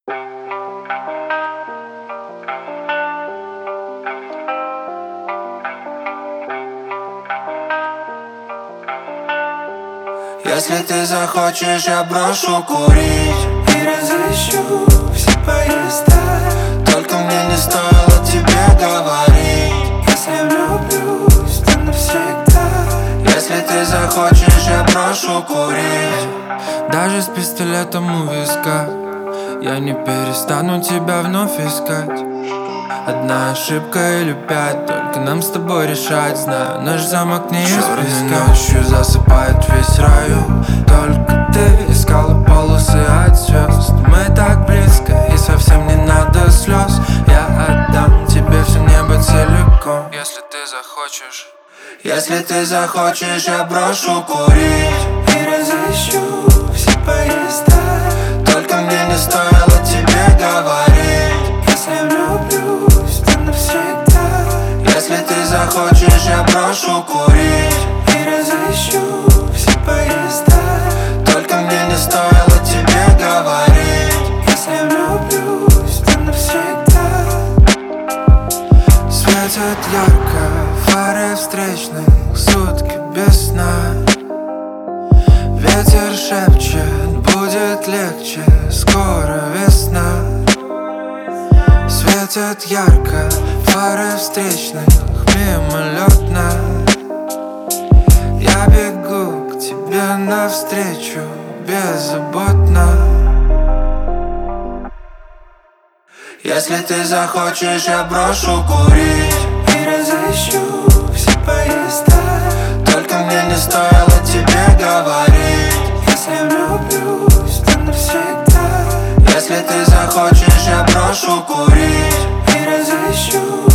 Если ты захочешь, я брошу курить и разыщу все поезда. Только мне не стоило тебе говорить. Если влюблюсь, то навсегда. Если ты захочешь, я брошу курить. Даже с пистолетом у виска я не перестану тебя вновь искать. Одна ошибка или 5, только нам с тобой решать. Знаю, наш замок не из песка. Ночью засыпает весь район. Только ты искала полосы от звезд. Мы так близко и совсем не надо слез. Я отдам тебе все небо целиком, если ты захочешь. Если ты захочешь, я брошу курить и разыщу все поезда. Только мне не стоило тебе говорить. Если влюблюсь, то навсегда. Если ты захочешь, я брошу курить и разыщу все поезда. Только мне не стоило тебе говорить. Если влюблюсь, то навсегда. Светят ярко фары встречных, сутки без сна. Ветер шепчет, будет легче, скоро весна. Светят ярко фары встречных, мимолетно. Я бегу к тебе навстречу, беззаботно. Если ты захочешь, я брошу курить и разыщу все поезда. Только мне не стоило тебе говорить. Если влюблюсь, то навсегда. Если ты захочешь, я брошу курить и разыщу